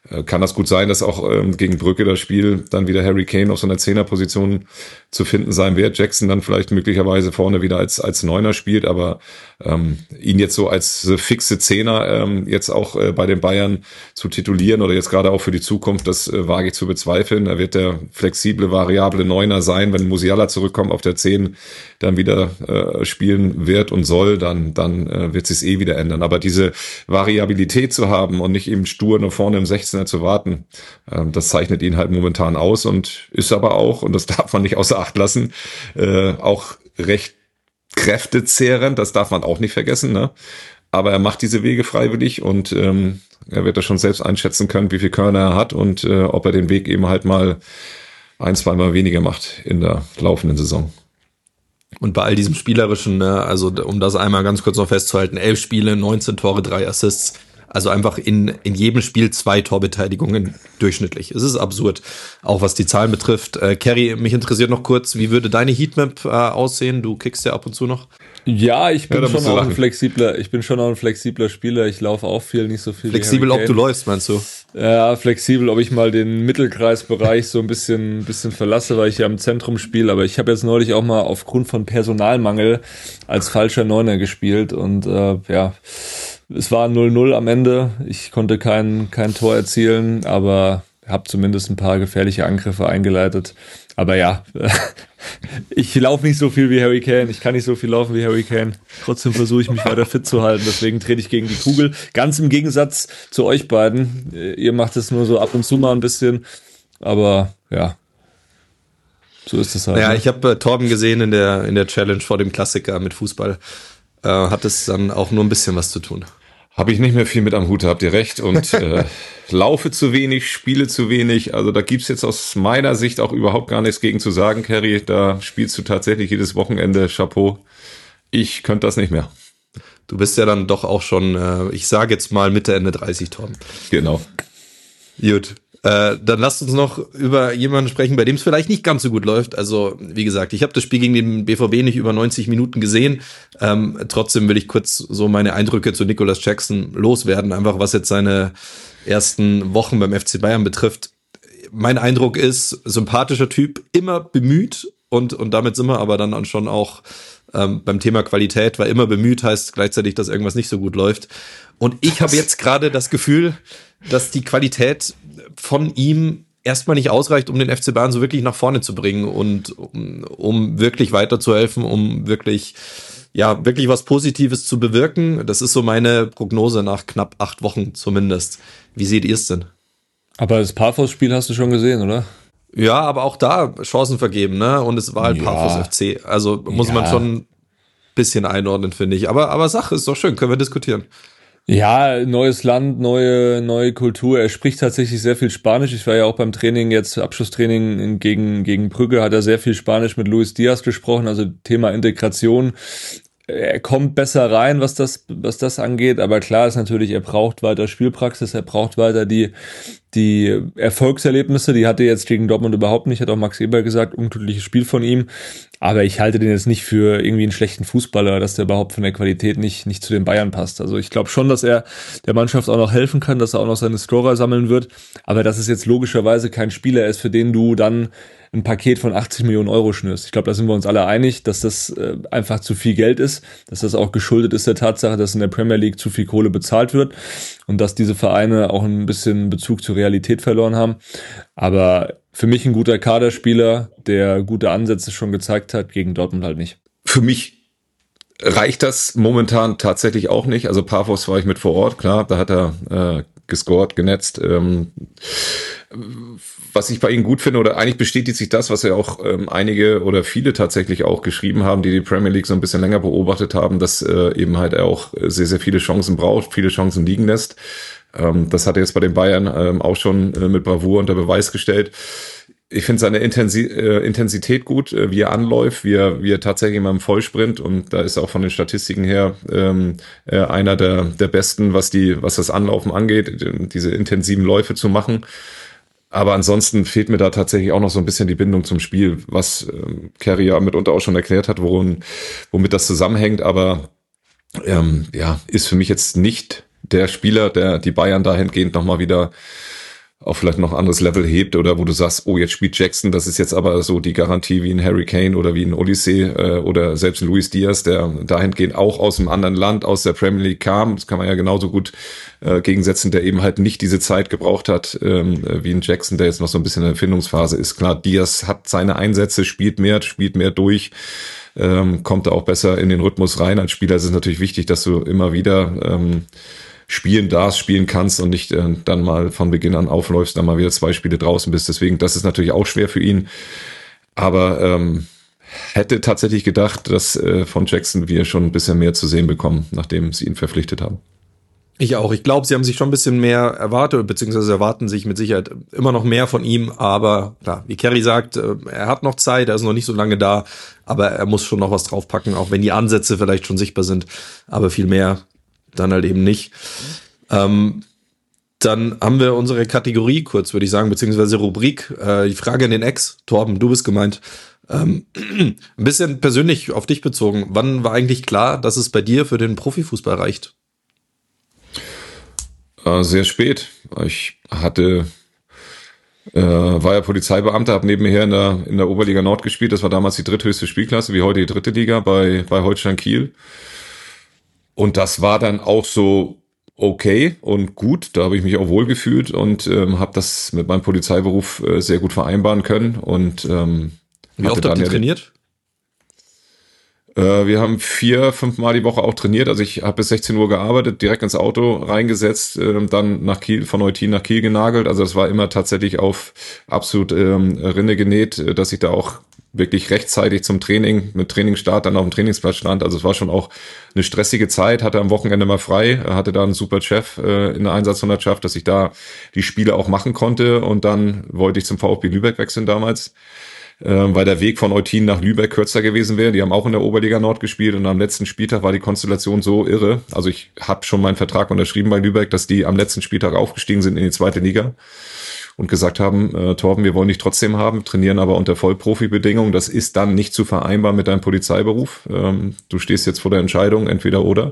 kann das gut sein, dass auch ähm, gegen Brügge das Spiel dann wieder Harry Kane auf so einer Zehnerposition zu finden sein wird. Jackson dann vielleicht möglicherweise vorne wieder als als Neuner spielt, aber ähm, ihn jetzt so als fixe Zehner ähm, jetzt auch äh, bei den Bayern zu titulieren oder jetzt gerade auch für die Zukunft, das äh, wage ich zu bezweifeln. Da wird der flexible, variable Neuner sein, wenn Musiala zurückkommt auf der zehn, dann wieder äh, spielen wird und soll, dann dann äh, wird sich's eh wieder ändern. Aber diese Variabilität zu haben und nicht eben stur nur vorne im sechzehner zu warten, äh, das zeichnet ihn halt momentan aus und ist aber auch, und das darf man nicht außer Acht lassen, äh, auch recht kräftezehrend, das darf man auch nicht vergessen, ne? Aber er macht diese Wege freiwillig und ähm, er wird das schon selbst einschätzen können, wie viel Körner er hat und äh, ob er den Weg eben halt mal ein, zweimal weniger macht in der laufenden Saison. Und bei all diesem Spielerischen, ne, also um das einmal ganz kurz noch festzuhalten, elf Spiele, neunzehn Tore, drei Assists, also einfach in in jedem Spiel zwei Torbeteiligungen durchschnittlich. Es ist absurd, auch was die Zahlen betrifft. Äh, Kerry, mich interessiert noch kurz, wie würde deine Heatmap äh, aussehen? Du kickst ja ab und zu noch. Ja, ich bin Ja, schon auch ein flexibler, ich bin schon auch ein flexibler Spieler. Ich laufe auch viel, nicht so viel. Flexibel, ob du läufst, meinst du? Ja, flexibel, ob ich mal den Mittelkreisbereich so ein bisschen, bisschen verlasse, weil ich ja im Zentrum spiele. Aber ich habe jetzt neulich auch mal aufgrund von Personalmangel als falscher Neuner gespielt und äh, ja, es war null null am Ende. Ich konnte kein kein Tor erzielen, aber habe zumindest ein paar gefährliche Angriffe eingeleitet. Aber ja, ich laufe nicht so viel wie Harry Kane. Ich kann nicht so viel laufen wie Harry Kane. Trotzdem versuche ich mich weiter fit zu halten. Deswegen trete ich gegen die Kugel. Ganz im Gegensatz zu euch beiden. Ihr macht es nur so ab und zu mal ein bisschen. Aber ja, so ist es halt. Ja, ne? ich habe äh, Torben gesehen in der in der Challenge vor dem Klassiker mit Fußball. Äh, hat es dann auch nur ein bisschen was zu tun. Habe ich nicht mehr viel mit am Hut, habt ihr recht. Und äh, laufe zu wenig, spiele zu wenig. Also da gibt's jetzt aus meiner Sicht auch überhaupt gar nichts gegen zu sagen, Kerry. Da spielst du tatsächlich jedes Wochenende. Chapeau. Ich könnte das nicht mehr. Du bist ja dann doch auch schon, äh, ich sage jetzt mal Mitte, Ende dreißig, Torben. Genau. Gut. Äh, dann lasst uns noch über jemanden sprechen, bei dem es vielleicht nicht ganz so gut läuft. Also, wie gesagt, ich habe das Spiel gegen den B V B nicht über neunzig Minuten gesehen. Ähm, trotzdem will ich kurz so meine Eindrücke zu Nicolas Jackson loswerden, einfach was jetzt seine ersten Wochen beim F C Bayern betrifft. Mein Eindruck ist, sympathischer Typ, immer bemüht und und damit sind wir aber dann schon auch ähm, beim Thema Qualität, weil immer bemüht heißt gleichzeitig, dass irgendwas nicht so gut läuft. Und ich habe jetzt gerade das Gefühl, dass die Qualität von ihm erstmal nicht ausreicht, um den F C Bayern so wirklich nach vorne zu bringen und um, um wirklich weiterzuhelfen, um wirklich, ja, wirklich was Positives zu bewirken. Das ist so meine Prognose nach knapp acht Wochen zumindest. Wie seht ihr es denn? Aber das Paphos-Spiel hast du schon gesehen, oder? Ja, aber auch da Chancen vergeben, ne? Und es war halt Ja. Paphos F C. Also muss Ja. man schon ein bisschen einordnen, finde ich. Aber, aber Sache ist doch schön, können wir diskutieren. Ja, neues Land, neue neue Kultur. Er spricht tatsächlich sehr viel Spanisch. Ich war ja auch beim Training jetzt, Abschlusstraining gegen gegen Brügge, hat er sehr viel Spanisch mit Luis Diaz gesprochen, also Thema Integration. Er kommt besser rein, was das was das angeht, aber klar ist natürlich, er braucht weiter Spielpraxis, er braucht weiter die die Erfolgserlebnisse, die hatte er jetzt gegen Dortmund überhaupt nicht, hat auch Max Eber gesagt, unglückliches Spiel von ihm, aber ich halte den jetzt nicht für irgendwie einen schlechten Fußballer, dass der überhaupt von der Qualität nicht nicht zu den Bayern passt. Also ich glaube schon, dass er der Mannschaft auch noch helfen kann, dass er auch noch seine Scorer sammeln wird, aber dass es jetzt logischerweise kein Spieler ist, für den du dann ein Paket von achtzig Millionen Euro schnürst. Ich glaube, da sind wir uns alle einig, dass das äh, einfach zu viel Geld ist, dass das auch geschuldet ist der Tatsache, dass in der Premier League zu viel Kohle bezahlt wird und dass diese Vereine auch ein bisschen Bezug zur Realität verloren haben. Aber für mich ein guter Kaderspieler, der gute Ansätze schon gezeigt hat, gegen Dortmund halt nicht. Für mich reicht das momentan tatsächlich auch nicht. Also Paphos war ich mit vor Ort, klar, da hat er äh, gescored, genetzt. Ähm, was ich bei ihm gut finde, oder eigentlich bestätigt sich das, was ja auch ähm, einige oder viele tatsächlich auch geschrieben haben, die die Premier League so ein bisschen länger beobachtet haben, dass äh, eben halt er auch sehr, sehr viele Chancen braucht, viele Chancen liegen lässt. Ähm, das hat er jetzt bei den Bayern ähm, auch schon äh, mit Bravour unter Beweis gestellt. Ich finde seine Intensi- äh, Intensität gut, äh, wie er anläuft, wie er, wie er tatsächlich immer im Vollsprint, und da ist er auch von den Statistiken her ähm, äh, einer der, der Besten, was die, was das Anlaufen angeht, diese intensiven Läufe zu machen. Aber ansonsten fehlt mir da tatsächlich auch noch so ein bisschen die Bindung zum Spiel, was ähm, Kerry ja mitunter auch schon erklärt hat, worin, womit das zusammenhängt. Aber ähm, ja, ist für mich jetzt nicht der Spieler, der die Bayern dahingehend nochmal wieder auch vielleicht noch ein anderes Level hebt oder wo du sagst, oh, jetzt spielt Jackson, das ist jetzt aber so die Garantie wie ein Harry Kane oder wie ein Odyssey äh, oder selbst ein Luis Diaz, der dahingehend auch aus einem anderen Land, aus der Premier League kam. Das kann man ja genauso gut äh, gegensetzen, der eben halt nicht diese Zeit gebraucht hat ähm, wie ein Jackson, der jetzt noch so ein bisschen in der Erfindungsphase ist. Klar, Diaz hat seine Einsätze, spielt mehr, spielt mehr durch, ähm, kommt da auch besser in den Rhythmus rein. Als Spieler ist es natürlich wichtig, dass du immer wieder ähm, spielen darfst, spielen kannst und nicht äh, dann mal von Beginn an aufläufst, dann mal wieder zwei Spiele draußen bist. Deswegen, das ist natürlich auch schwer für ihn. Aber ähm, hätte tatsächlich gedacht, dass äh, von Jackson wir schon ein bisschen mehr zu sehen bekommen, nachdem sie ihn verpflichtet haben. Ich auch. Ich glaube, sie haben sich schon ein bisschen mehr erwartet, beziehungsweise erwarten sich mit Sicherheit immer noch mehr von ihm. Aber klar, wie Kerry sagt, er hat noch Zeit, er ist noch nicht so lange da, aber er muss schon noch was draufpacken, auch wenn die Ansätze vielleicht schon sichtbar sind. Aber viel mehr dann halt eben nicht. Ähm, dann haben wir unsere Kategorie kurz, würde ich sagen, beziehungsweise Rubrik. Äh, die Frage an den Ex. Torben, du bist gemeint. Ähm, ein bisschen persönlich auf dich bezogen. Wann war eigentlich klar, dass es bei dir für den Profifußball reicht? Äh, sehr spät. Ich hatte, äh, war ja Polizeibeamter, habe nebenher in der, in der Oberliga Nord gespielt. Das war damals die dritthöchste Spielklasse, wie heute die dritte Liga bei, bei Holstein Kiel. Und das war dann auch so okay und gut. Da habe ich mich auch wohl gefühlt und ähm, habe das mit meinem Polizeiberuf äh, sehr gut vereinbaren können. Und ähm, wie oft habt ihr trainiert? Äh, wir haben vier, fünf Mal die Woche auch trainiert. Also ich habe bis sechzehn Uhr gearbeitet, direkt ins Auto reingesetzt, äh, dann nach Kiel, von Eutin nach Kiel genagelt. Also das war immer tatsächlich auf absolut ähm, Rinne genäht, dass ich da auch wirklich rechtzeitig zum Training, mit Trainingsstart dann auf dem Trainingsplatz stand. Also es war schon auch eine stressige Zeit, hatte am Wochenende mal frei, hatte da einen super Chef äh, in der Einsatzhundertschaft, dass ich da die Spiele auch machen konnte und dann wollte ich zum VfB Lübeck wechseln damals, äh, weil der Weg von Eutin nach Lübeck kürzer gewesen wäre. Die haben auch in der Oberliga Nord gespielt und am letzten Spieltag war die Konstellation so irre. Also ich habe schon meinen Vertrag unterschrieben bei Lübeck, dass die am letzten Spieltag aufgestiegen sind in die zweite Liga. Und gesagt haben, äh, Torben, wir wollen dich trotzdem haben, trainieren aber unter Vollprofi-Bedingungen. Das ist dann nicht zu vereinbaren mit deinem Polizeiberuf. Ähm, du stehst jetzt vor der Entscheidung, entweder oder.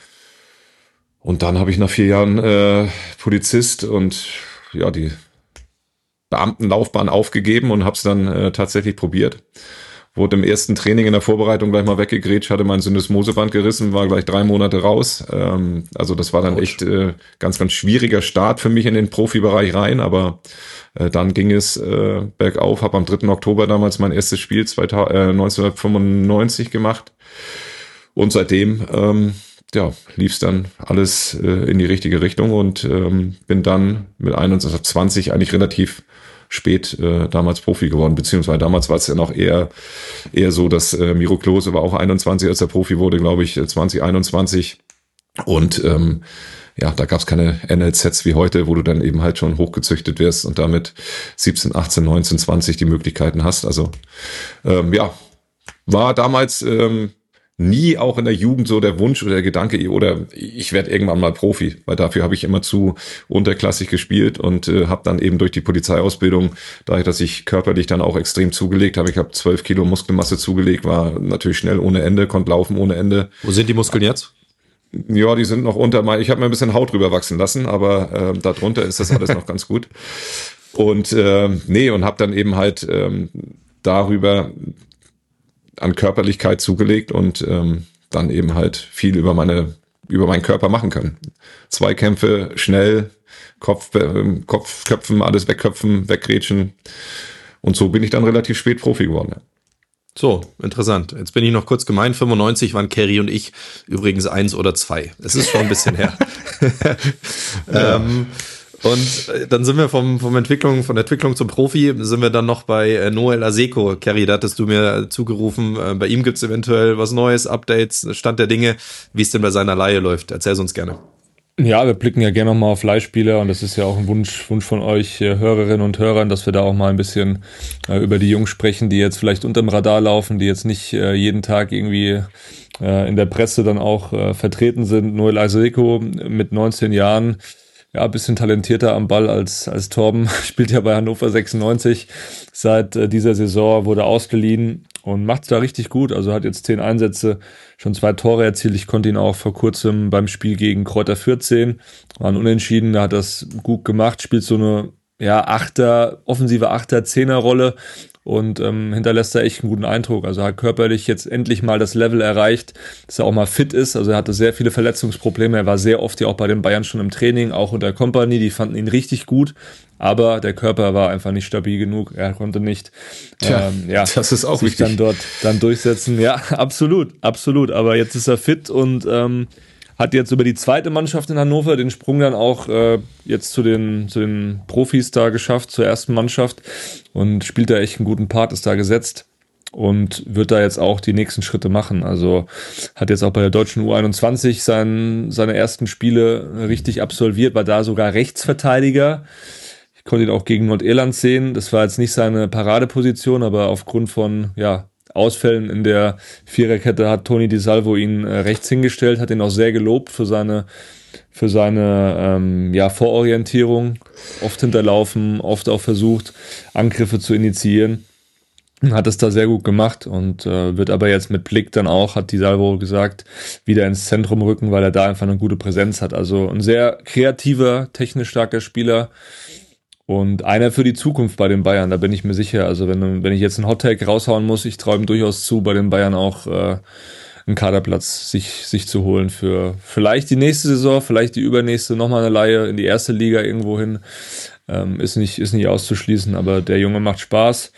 Und dann habe ich nach vier Jahren äh, Polizist und ja die Beamtenlaufbahn aufgegeben und habe es dann äh, tatsächlich probiert. Wurde im ersten Training in der Vorbereitung gleich mal weggegrätscht, hatte mein Syndesmoseband gerissen, war gleich drei Monate raus. Ähm, also das war dann echt äh, ganz, ganz schwieriger Start für mich in den Profibereich rein, aber äh, dann ging es äh, bergauf, habe am dritten Oktober damals mein erstes Spiel neunzehnhundertfünfundneunzig gemacht und seitdem ähm, ja, lief es dann alles äh, in die richtige Richtung und ähm, bin dann mit einundzwanzig eigentlich relativ spät äh, damals Profi geworden, beziehungsweise damals war es ja noch eher eher so, dass äh, Miro Klose war auch einundzwanzig, als er Profi wurde, glaube ich, zwanzig einundzwanzig und ähm, ja, da gab es keine N L Zs wie heute, wo du dann eben halt schon hochgezüchtet wirst und damit siebzehn, achtzehn, neunzehn, zwanzig die Möglichkeiten hast. Also ähm, ja, war damals ähm, nie auch in der Jugend so der Wunsch oder der Gedanke, oder ich werde irgendwann mal Profi, weil dafür habe ich immer zu unterklassig gespielt und äh, habe dann eben durch die Polizeiausbildung, dadurch, dass ich körperlich dann auch extrem zugelegt habe, ich habe zwölf Kilo Muskelmasse zugelegt, war natürlich schnell ohne Ende, konnte laufen ohne Ende. Wo sind die Muskeln jetzt? Ja, die sind noch unter mein, ich habe mir ein bisschen Haut drüber wachsen lassen, aber äh, darunter ist das alles noch ganz gut. Und äh, nee, und habe dann eben halt ähm, darüber an Körperlichkeit zugelegt und ähm, dann eben halt viel über meine über meinen Körper machen können. Zweikämpfe, schnell, Kopf, äh, Kopf köpfen, alles wegköpfen, weggrätschen. Und so bin ich dann relativ spät Profi geworden. Ja. So, interessant. Jetzt bin ich noch kurz gemein. fünfundneunzig waren Kerry und ich übrigens eins oder zwei. Es ist schon ein bisschen her. ähm, Und dann sind wir vom, vom Entwicklung, von der Entwicklung zum Profi, sind wir dann noch bei äh, Noel Aseko. Kerry, da hattest du mir zugerufen, äh, bei ihm gibt's eventuell was Neues, Updates, Stand der Dinge, wie es denn bei seiner Leihe läuft. Erzähl's uns gerne. Ja, wir blicken ja gerne nochmal auf Leihspieler und das ist ja auch ein Wunsch, Wunsch von euch äh, Hörerinnen und Hörern, dass wir da auch mal ein bisschen äh, über die Jungs sprechen, die jetzt vielleicht unterm Radar laufen, die jetzt nicht äh, jeden Tag irgendwie äh, in der Presse dann auch äh, vertreten sind. Noel Aseko mit neunzehn Jahren, ja, ein bisschen talentierter am Ball als als Torben, spielt ja bei Hannover sechsundneunzig seit äh, dieser Saison, wurde ausgeliehen und macht's da richtig gut, also hat jetzt zehn Einsätze, schon zwei Tore erzielt. Ich konnte ihn auch vor kurzem beim Spiel gegen Kräuter Fürth sehen, war ein Unentschieden, da hat das gut gemacht, spielt so eine ja, Achter, offensive Achter, Zehner-Rolle und ähm, hinterlässt da echt einen guten Eindruck. Also hat körperlich jetzt endlich mal das Level erreicht, dass er auch mal fit ist. Also er hatte sehr viele Verletzungsprobleme. Er war sehr oft ja auch bei den Bayern schon im Training, auch unter Kompanie. Die fanden ihn richtig gut, aber der Körper war einfach nicht stabil genug. Er konnte nicht Tja, ähm, ja, das ist auch sich wichtig. dann dort dann durchsetzen. Ja, absolut, absolut. Aber jetzt ist er fit und ähm, hat jetzt über die zweite Mannschaft in Hannover den Sprung dann auch äh, jetzt zu den, zu den Profis da geschafft, zur ersten Mannschaft und spielt da echt einen guten Part, ist da gesetzt und wird da jetzt auch die nächsten Schritte machen. Also hat jetzt auch bei der deutschen U einundzwanzig sein, seine ersten Spiele richtig absolviert, war da sogar Rechtsverteidiger. Ich konnte ihn auch gegen Nordirland sehen. Das war jetzt nicht seine Paradeposition, aber aufgrund von, ja, Ausfällen in der Viererkette hat Toni Di Salvo ihn äh, rechts hingestellt, hat ihn auch sehr gelobt für seine für seine ähm, ja, Vororientierung, oft hinterlaufen, oft auch versucht, Angriffe zu initiieren. Hat es da sehr gut gemacht und äh, wird aber jetzt mit Blick dann auch, hat Di Salvo gesagt, wieder ins Zentrum rücken, weil er da einfach eine gute Präsenz hat. Also ein sehr kreativer, technisch starker Spieler. Und einer für die Zukunft bei den Bayern, da bin ich mir sicher. Also wenn, wenn ich jetzt einen Hottag raushauen muss, ich traue ihm durchaus zu, bei den Bayern auch äh, einen Kaderplatz sich, sich zu holen für vielleicht die nächste Saison, vielleicht die übernächste, nochmal eine Leihe in die erste Liga irgendwo hin. Ähm, ist nicht, ist nicht auszuschließen, aber der Junge macht Spaß.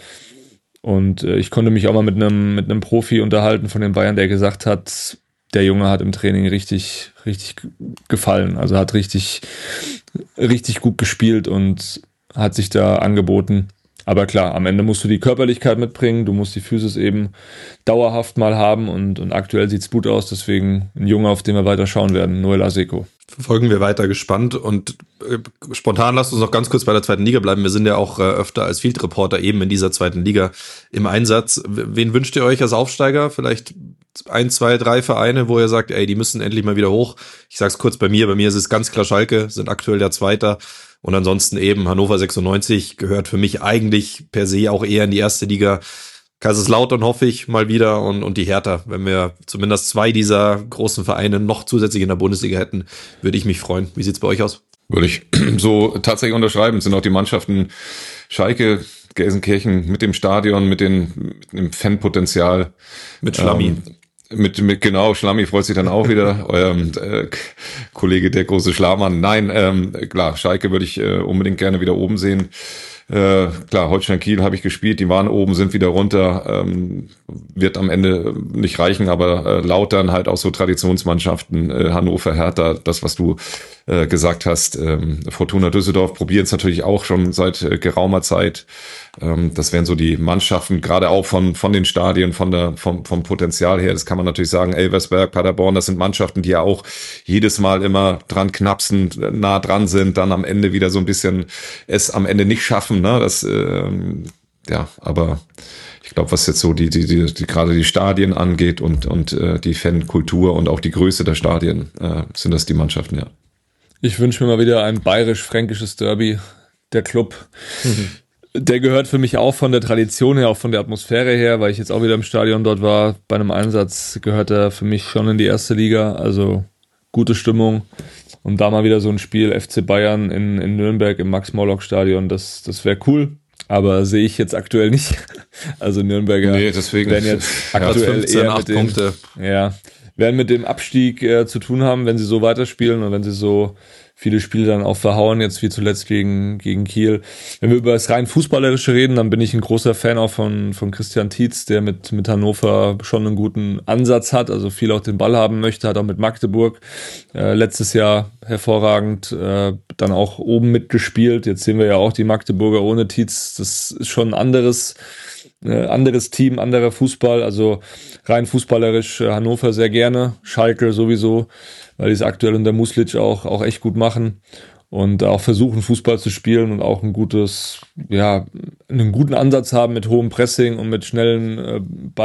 Und äh, ich konnte mich auch mal mit einem, mit einem Profi unterhalten von den Bayern, der gesagt hat, der Junge hat im Training richtig, richtig gefallen. Also hat richtig, richtig gut gespielt und hat sich da angeboten. Aber klar, am Ende musst du die Körperlichkeit mitbringen, du musst die Physis eben dauerhaft mal haben und, und aktuell sieht's gut aus, deswegen ein Junge, auf den wir weiter schauen werden, Noel Aseko. Verfolgen wir weiter gespannt und äh, spontan lasst uns noch ganz kurz bei der zweiten Liga bleiben. Wir sind ja auch äh, öfter als Field Reporter eben in dieser zweiten Liga im Einsatz. W- wen wünscht ihr euch als Aufsteiger? Vielleicht ein, zwei, drei Vereine, wo ihr sagt, ey, die müssen endlich mal wieder hoch. Ich sag's kurz bei mir, bei mir ist es ganz klar Schalke, sind aktuell der Zweiter. Und ansonsten eben Hannover sechsundneunzig gehört für mich eigentlich per se auch eher in die erste Liga. Kaiserslautern hoffe ich mal wieder und, und die Hertha. Wenn wir zumindest zwei dieser großen Vereine noch zusätzlich in der Bundesliga hätten, würde ich mich freuen. Wie sieht's bei euch aus? Würde ich so tatsächlich unterschreiben. Es sind auch die Mannschaften Schalke, Gelsenkirchen mit dem Stadion, mit, den, mit dem Fanpotenzial. Mit Schlammi. Ähm, Mit, mit genau, Schlammi freut sich dann auch wieder. Euer äh, Kollege, der große Schlamann. Nein, ähm, klar, Schalke würde ich äh, unbedingt gerne wieder oben sehen. Äh, klar, Holstein Kiel habe ich gespielt, die waren oben, sind wieder runter. Ähm, wird am Ende nicht reichen, aber äh, Lautern halt auch so Traditionsmannschaften, äh, Hannover, Hertha, das, was du äh, gesagt hast. Ähm, Fortuna Düsseldorf probieren es natürlich auch schon seit äh, geraumer Zeit. Ähm, das wären so die Mannschaften, gerade auch von von den Stadien, von der vom vom Potenzial her. Das kann man natürlich sagen. Elversberg, Paderborn, das sind Mannschaften, die ja auch jedes Mal immer dran knapsen, nah dran sind, dann am Ende wieder so ein bisschen es am Ende nicht schaffen. Ne? Das ähm, ja, aber ich glaube, was jetzt so die die die, die gerade die Stadien angeht und und äh, die Fankultur und auch die Größe der Stadien, äh, sind das die Mannschaften, ja. Ich wünsche mir mal wieder ein bayerisch-fränkisches Derby, der Club. Mhm. Der gehört für mich auch von der Tradition her, auch von der Atmosphäre her, weil ich jetzt auch wieder im Stadion dort war. Bei einem Einsatz gehört er für mich schon in die erste Liga. Also gute Stimmung. Und da mal wieder so ein Spiel F C Bayern in, in Nürnberg im Max-Morlock-Stadion, das, das wäre cool. Aber sehe ich jetzt aktuell nicht. Also Nürnberger nee, deswegen werden jetzt aktuell fünfzehn, eher mit dem, Punkte. Ja, werden mit dem Abstieg äh, zu tun haben, wenn sie so weiterspielen und wenn sie so viele Spiele dann auch verhauen, jetzt wie zuletzt gegen, gegen Kiel. Wenn wir über das rein Fußballerische reden, dann bin ich ein großer Fan auch von, von Christian Tietz, der mit, mit Hannover schon einen guten Ansatz hat, also viel auch den Ball haben möchte, hat auch mit Magdeburg äh, letztes Jahr hervorragend äh, dann auch oben mitgespielt. Jetzt sehen wir ja auch die Magdeburger ohne Tietz, das ist schon ein anderes Äh, anderes Team, anderer Fußball, also rein fußballerisch äh, Hannover sehr gerne, Schalke sowieso, weil die es aktuell unter Muslic auch, auch echt gut machen und auch versuchen Fußball zu spielen und auch ein gutes, ja, einen guten Ansatz haben mit hohem Pressing und mit schnellen äh,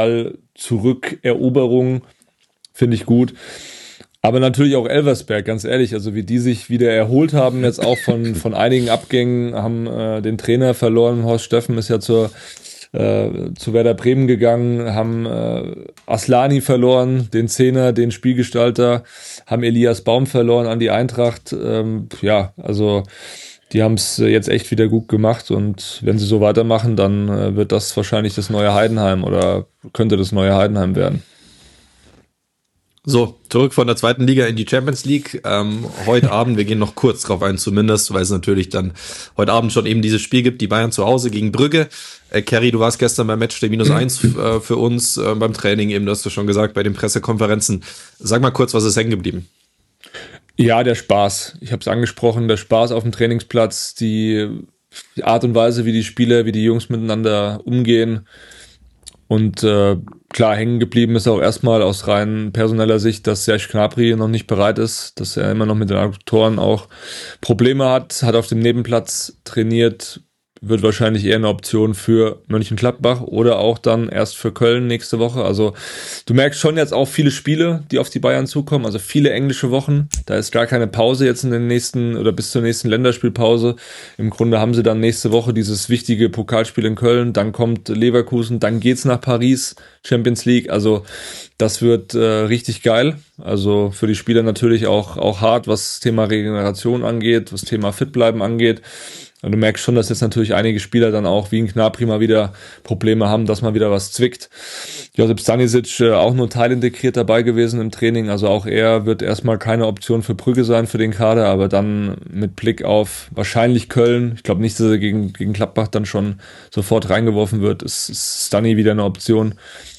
Ball-Zurückeroberungen, finde ich gut. Aber natürlich auch Elversberg, ganz ehrlich, also wie die sich wieder erholt haben, jetzt auch von, von einigen Abgängen, haben äh, den Trainer verloren, Horst Steffen ist ja zur Äh, zu Werder Bremen gegangen, haben äh, Aslani verloren, den Zehner, den Spielgestalter, haben Elias Baum verloren an die Eintracht. Ähm, ja, also die haben es jetzt echt wieder gut gemacht und wenn sie so weitermachen, dann äh, wird das wahrscheinlich das neue Heidenheim oder könnte das neue Heidenheim werden. So, zurück von der zweiten Liga in die Champions League. Ähm, heute Abend, wir gehen noch kurz drauf ein zumindest, weil es natürlich dann heute Abend schon eben dieses Spiel gibt, die Bayern zu Hause gegen Brügge. Äh, Kerry, du warst gestern beim Match der minus eins äh, für uns, äh, beim Training eben, du hast du schon gesagt, bei den Pressekonferenzen. Sag mal kurz, was ist hängen geblieben? Ja, der Spaß. Ich habe es angesprochen, der Spaß auf dem Trainingsplatz, die, die Art und Weise, wie die Spieler, wie die Jungs miteinander umgehen. Und äh, klar, hängen geblieben ist auch erstmal aus rein personeller Sicht, dass Serge Gnabry noch nicht bereit ist, dass er immer noch mit den Adduktoren auch Probleme hat, hat auf dem Nebenplatz trainiert, wird wahrscheinlich eher eine Option für Mönchengladbach oder auch dann erst für Köln nächste Woche. Also du merkst schon jetzt auch viele Spiele, die auf die Bayern zukommen, also viele englische Wochen. Da ist gar keine Pause jetzt in den nächsten oder bis zur nächsten Länderspielpause. Im Grunde haben sie dann nächste Woche dieses wichtige Pokalspiel in Köln, dann kommt Leverkusen, dann geht's nach Paris, Champions League. Also das wird äh, richtig geil. Also für die Spieler natürlich auch, auch hart, was das Thema Regeneration angeht, was das Thema Fitbleiben angeht. Und du merkst schon, dass jetzt natürlich einige Spieler dann auch wie ein Gnabry mal wieder Probleme haben, dass mal wieder was zwickt. Josip Stanisic äh, auch nur teilintegriert dabei gewesen im Training, also auch er wird erstmal keine Option für Brügge sein für den Kader, aber dann mit Blick auf wahrscheinlich Köln, ich glaube nicht, dass er gegen, gegen Gladbach dann schon sofort reingeworfen wird, ist, ist Stani wieder eine Option.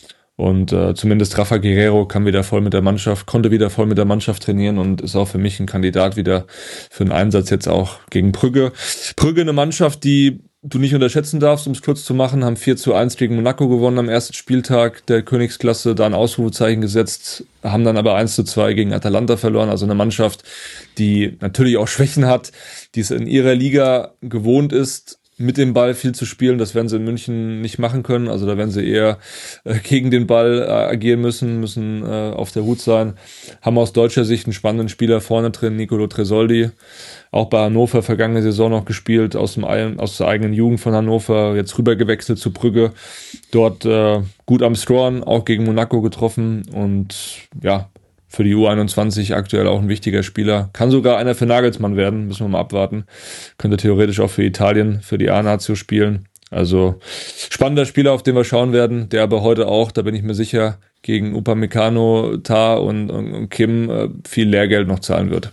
Und äh, zumindest Rafa Guerrero kann wieder voll mit der Mannschaft, konnte wieder voll mit der Mannschaft trainieren und ist auch für mich ein Kandidat wieder für einen Einsatz jetzt auch gegen Brügge. Brügge eine Mannschaft, die du nicht unterschätzen darfst, um es kurz zu machen, haben vier zu eins gegen Monaco gewonnen am ersten Spieltag der Königsklasse, da ein Ausrufezeichen gesetzt, haben dann aber eins zu zwei gegen Atalanta verloren, also eine Mannschaft, die natürlich auch Schwächen hat, die es in ihrer Liga gewohnt ist, mit dem Ball viel zu spielen. Das werden sie in München nicht machen können. Also da werden sie eher äh, gegen den Ball äh, agieren müssen, müssen äh, auf der Hut sein. Haben aus deutscher Sicht einen spannenden Spieler vorne drin, Nicolo Tresoldi. Auch bei Hannover vergangene Saison noch gespielt, aus dem aus der eigenen Jugend von Hannover, jetzt rüber gewechselt zu Brügge. Dort äh, gut am Scoren, auch gegen Monaco getroffen und ja, für die U einundzwanzig aktuell auch ein wichtiger Spieler. Kann sogar einer für Nagelsmann werden, müssen wir mal abwarten. Könnte theoretisch auch für Italien, für die A-Nazio spielen. Also spannender Spieler, auf den wir schauen werden, der aber heute auch, da bin ich mir sicher, gegen Upamecano, Tah und, und, und Kim äh, viel Lehrgeld noch zahlen wird.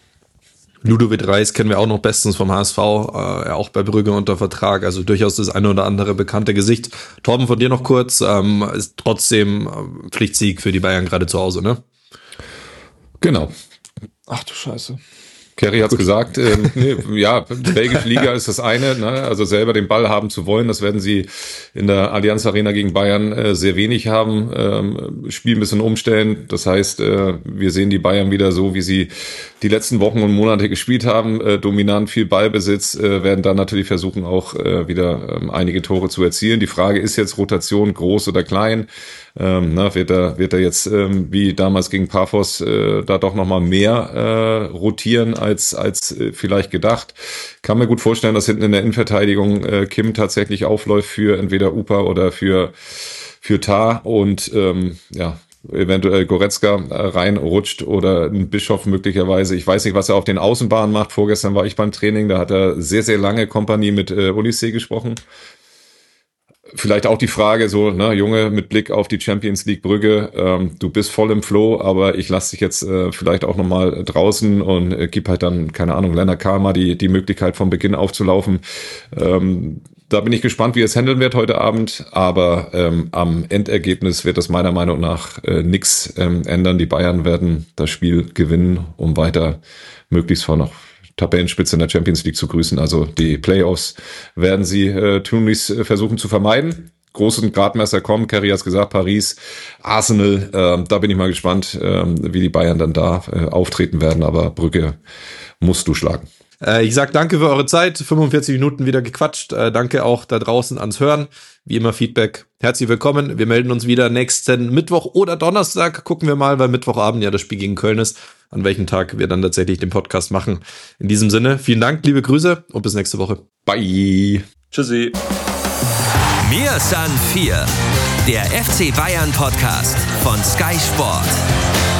Ludovic Reis kennen wir auch noch bestens vom H S V, äh, auch bei Brügge unter Vertrag, also durchaus das eine oder andere bekannte Gesicht. Torben, von dir noch kurz, ähm, ist trotzdem äh, Pflichtsieg für die Bayern gerade zu Hause, ne? Genau. Ach du Scheiße. Kerry hat's gesagt, ähm, nee, ja, die belgische Liga ist das eine, ne? Also selber den Ball haben zu wollen, das werden sie in der Allianz Arena gegen Bayern äh, sehr wenig haben, ähm, Spiel ein bisschen umstellen, das heißt, äh, wir sehen die Bayern wieder so, wie sie die letzten Wochen und Monate gespielt haben, äh, dominant, viel Ballbesitz, äh, werden dann natürlich versuchen auch äh, wieder ähm, einige Tore zu erzielen. Die Frage ist jetzt Rotation groß oder klein, ähm, na, wird er wird er jetzt ähm, wie damals gegen Paphos äh, da doch nochmal mehr äh, rotieren als als äh, vielleicht gedacht. Kann mir gut vorstellen, dass hinten in der Innenverteidigung äh, Kim tatsächlich aufläuft für entweder Upa oder für für Tah und ähm, ja, eventuell Goretzka reinrutscht oder ein Bischof möglicherweise. Ich weiß nicht, was er auf den Außenbahnen macht. Vorgestern war ich beim Training, da hat er sehr, sehr lange Kompanie mit äh, Olise gesprochen. Vielleicht auch die Frage so, ne, Junge, mit Blick auf die Champions League Brügge, ähm, du bist voll im Flow, aber ich lasse dich jetzt äh, vielleicht auch nochmal draußen und äh, gib halt dann, keine Ahnung, Lennart Kalmar die, die Möglichkeit vom Beginn aufzulaufen. Ähm, Da bin ich gespannt, wie es handeln wird heute Abend, aber ähm, am Endergebnis wird das meiner Meinung nach äh, nichts ähm, ändern. Die Bayern werden das Spiel gewinnen, um weiter möglichst vor noch Tabellenspitze in der Champions League zu grüßen. Also die Playoffs werden sie äh, tunlichst äh, versuchen zu vermeiden. Großen Gradmesser kommen, Kerry hat's gesagt, Paris, Arsenal, äh, da bin ich mal gespannt, äh, wie die Bayern dann da äh, auftreten werden, aber Brügge musst du schlagen. Ich sag danke für eure Zeit, fünfundvierzig Minuten wieder gequatscht, danke auch da draußen ans Hören, wie immer Feedback, herzlich willkommen, wir melden uns wieder nächsten Mittwoch oder Donnerstag, gucken wir mal, weil Mittwochabend ja das Spiel gegen Köln ist, an welchem Tag wir dann tatsächlich den Podcast machen. In diesem Sinne, vielen Dank, liebe Grüße und bis nächste Woche. Bye. Tschüssi. Mirsan vier, der F C Bayern Podcast von Sky Sport.